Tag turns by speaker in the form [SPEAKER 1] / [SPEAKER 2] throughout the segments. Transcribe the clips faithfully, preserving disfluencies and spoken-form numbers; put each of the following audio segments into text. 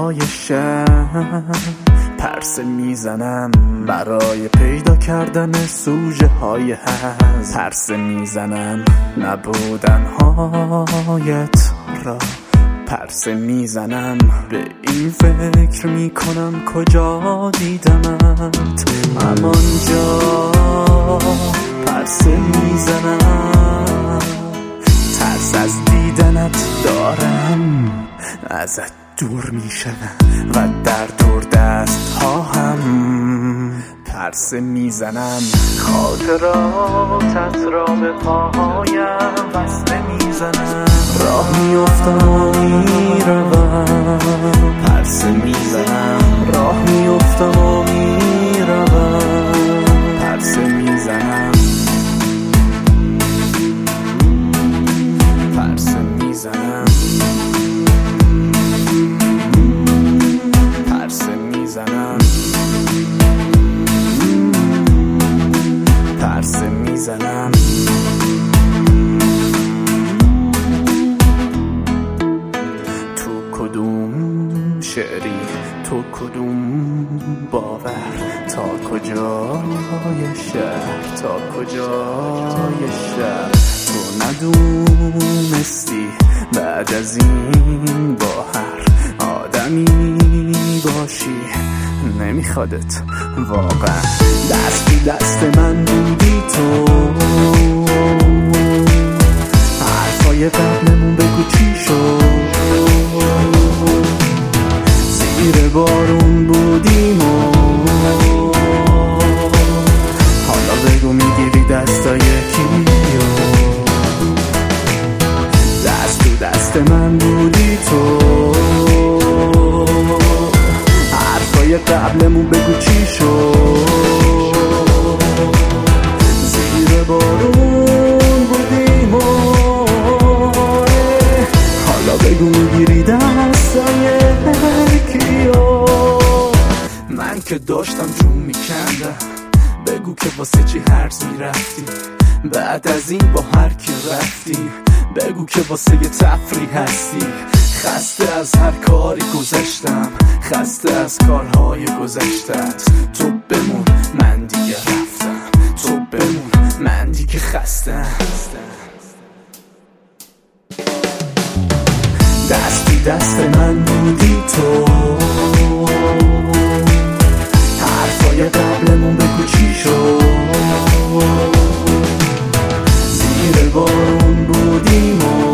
[SPEAKER 1] های شهر پرسه میزنم برای پیدا کردن سوژه های هست، پرسه میزنم نبودن هایت را، پرسه میزنم به این فکر میکنم کجا دیدمت همانجا، پرسه میزنم ترس از دیدنت دارم، ازت دور میشم و در دور دست ها هم پرسه میزنم، خاطراتت را به پاهایم بسته میزنم، راه میافتم و میروم پرسه میزنم، راه میافتم و میروم پرسه میزنم، پرسه میزنم، پرسه میزنم، پرسه میزنم. تو کدوم شعری، تو کدوم باور، تا کجای شهر، تا کجای شهر تو ندونستی بعد از این با هر آدمی باشی نمیخوادت واقعا، دست دست من بودی تو، حرفای قبلمون بگو چی شد، زیر بارون بودیم و حالا بگو میگیری دستای کیو، دست تو دست من بودی تو، حرفای قبلمون بگو چی شد، زیر بارون بودیم و حالا بگو میگیری دستای کیو، من که داشتم جون میکندم بگو که واسه چی هرز میرفتی، بعد از این با هر کی رفتی بگو که واسه یه تفریح هستی، خسته از هر کاری گذشتم، خسته از کارهای گذشتت، تو بمون من دیگه رفتم، تو بمون من دیگه خستم، دستی دست من بودی تو، حرفای قبلمون بگو چی شد، زیر بارون بودیم و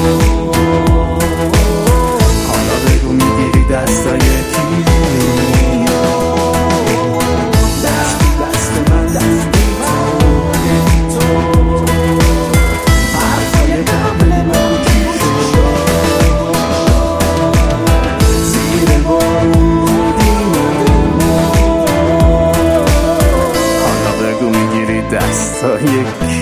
[SPEAKER 1] حالا بگو میگیری دستای کیو، دستی دست من بودی تو، حرفای قبلمون بگو چی شد، زیر بارون بودیم و حالا بگو میگیری دستای